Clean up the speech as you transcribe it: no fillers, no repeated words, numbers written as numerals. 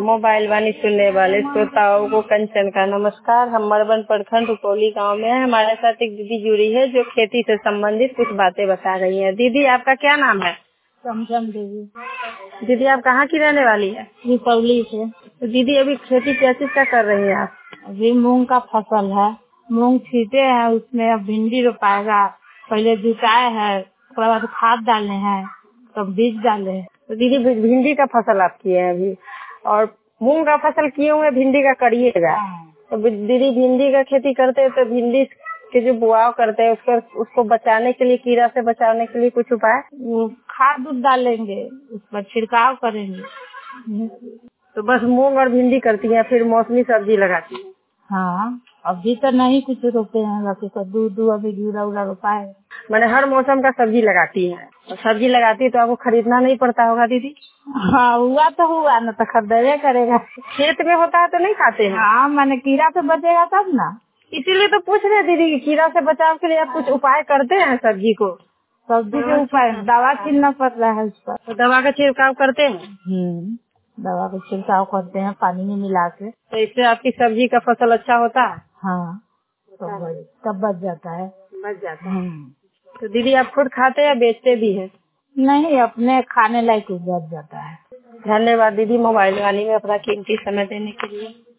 Mobile वाणी सुनने वाले श्रोताओं को कंचन का नमस्कार। हम मड़वन प्रखंड रुपौली गांव में है। हमारे साथ एक दीदी जुड़ी है जो खेती से संबंधित कुछ बातें बता रही है। दीदी आपका क्या नाम है? समझम देवी। दीदी आप कहाँ की रहने वाली है? रुपौली से। तो दीदी अभी खेती कैसे क्या कर रही है आप? अभी मूंग का फसल है, मूंग छीटे हैं, उसमें अब भिंडी रोपाएगा। पहले जुताए है, उसके बाद खाद डाले हैं, तब बीज डाले हैं। तो दीदी भिंडी का फसल आप किए हैं अभी, और मूंग का फसल किए हुए भिंडी का करिएगा। तो दीदी भिंडी का खेती करते हैं तो भिंडी के जो बुआव करते हैं उसको बचाने के लिए, कीड़ा से बचाने के लिए कुछ उपाय? खाद डालेंगे, उस पर छिड़काव करेंगे। तो बस मूंग और भिंडी करती हैं, फिर मौसमी सब्जी लगाती हैं? हाँ, अभी तो नहीं कुछ रोपे हैं, बाकी कद्दू अभी घिरा उला रोपा है। मैंने हर मौसम का सब्जी लगाती है। और सब्जी लगाती है तो आपको खरीदना नहीं पड़ता होगा दीदी? हाँ, हुआ तो हुआ, न तो खरीदेगा करेगा। खेत में होता है तो नहीं खाते हैं? हाँ, मैंने कीड़ा से बचेगा तब ना, इसीलिए तो पूछ रहे दीदी कि कीड़ा से बचाव के लिए आप कुछ उपाय करते हैं सब्जी को? सब्जी के उपाय दवा छीनना पड़ रहा है उस पर। तो दवा का छिड़काव करते हैं? दवा का छिड़काव करते हैं पानी में मिला के। तो इससे आपकी सब्जी का फसल अच्छा होता है? हाँ, तब बच जाता है। तो दीदी आप खुद खाते या बेचते भी हैं? नहीं, अपने खाने लायक बच जाता है। धन्यवाद दीदी मोबाइल वाली में अपना कीमती समय देने के लिए।